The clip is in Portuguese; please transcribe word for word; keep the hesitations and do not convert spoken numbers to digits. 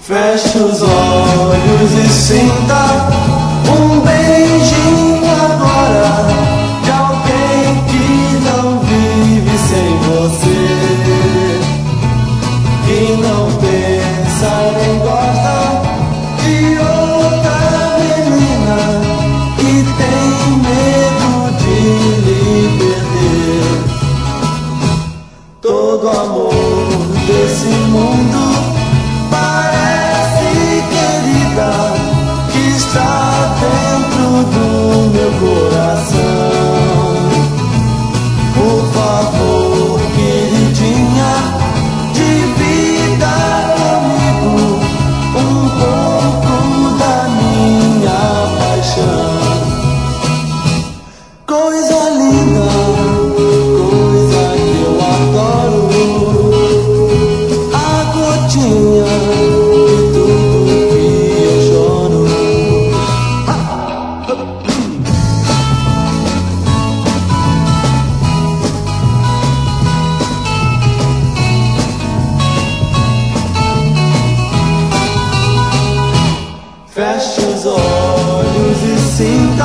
Feche os olhos e sinta um beijinho agora de alguém que não vive sem você, que não pensa nem gosta de outra menina, que tem medo de lhe perder. Todo amor desse mundo que está dentro do meu coração. Por favor, queridinha, divida comigo um pouco da minha paixão. Coisa linda, coisa que eu adoro, a gotinha feche os olhos e sinta